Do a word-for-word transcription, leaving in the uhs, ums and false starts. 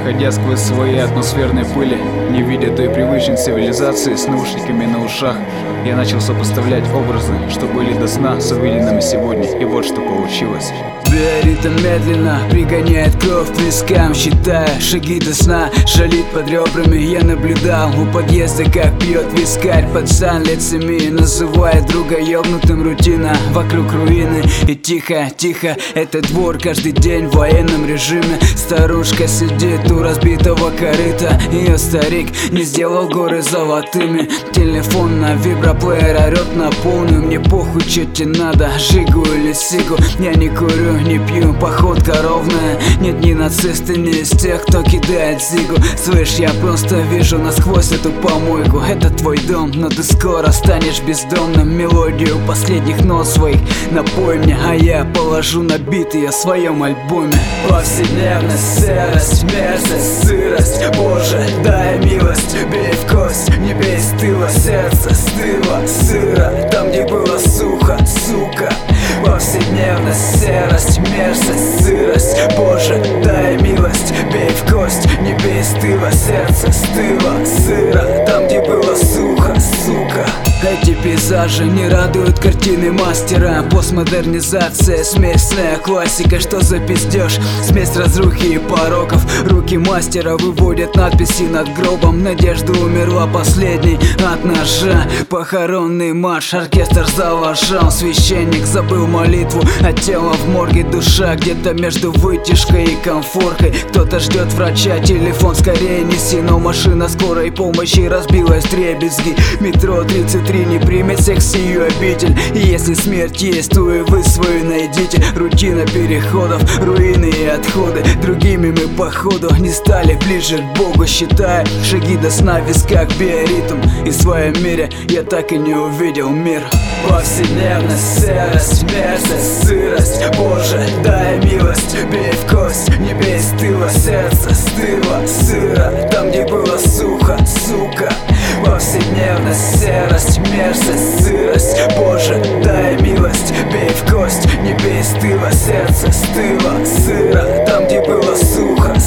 проходя сквозь свои атмосферные пыли, не видя той привычной цивилизации с наушниками на ушах, я начал сопоставлять образы, что были до сна, с увиденными сегодня, и вот что получилось. Биоритм медленно пригоняет кровь к вискам, считая шаги до сна, шалит под ребрами. Я наблюдал у подъезда, как пьет вискарь пацан лет семи, называя друга ёбнутым. Рутина вокруг руины, и тихо, тихо, это двор каждый день в военном режиме. Старушка сидит у разбитого корыта, ее старик не сделал горы золотыми. Телефон на виброплеер орет на полную. Мне похуй, че тебе надо, жигу или сигу. Я не курю, не пью, походка ровная. Нет, ни нацисты, ни из тех, кто кидает зигу. Слышь, я просто вижу насквозь эту помойку. Это твой дом, но ты скоро станешь бездомным. Мелодию последних нот своих напой мне, а я положу на биты о своем альбоме. Повседневность, серость, мерзость, сырость. Боже, дай милость, бей в кость, не бей с тыла. Сердце стыло, сыро, там где было сухо, сука. Повседневность, серость, мерзость, сырость. Боже, дай милость, бей в кость, не бей с тыла. Сердце стыло, сыро, там где было сухо, сука. Эти пейзажи не радуют картины мастера. Постмодернизация, смесная классика. Что за пиздеж? Смесь разрухи и пороков. Руки мастера выводят надписи над гробом. Надежда умерла последней от ножа. Похоронный марш, оркестр завожал. Священник забыл молитву, а тело в морге. Душа где-то между вытяжкой и комфоркой. Кто-то ждет врача, телефон скорее неси. Но машина скорой помощи разбилась вдребезги. Метро тридцать три не примет всех сию обитель. И если смерть есть, то и вы свою найдите. Рутина переходов, руины и отходы. Другими мы походу не стали ближе к Богу. Считая шаги до сна в висках биоритм. И в своем мире я так и не увидел мир. Повседневность, серость, мерзость, сырость. Боже, дай милость, бей в кость, не бей с тыла. Сердце стыло, сыро, там где было сухо, сука. Повседневность, серость, мерзость, сырость. Боже, дай милость, бей в кость, не бей с тыла. Сердце стыло, сыро, там где было сухо,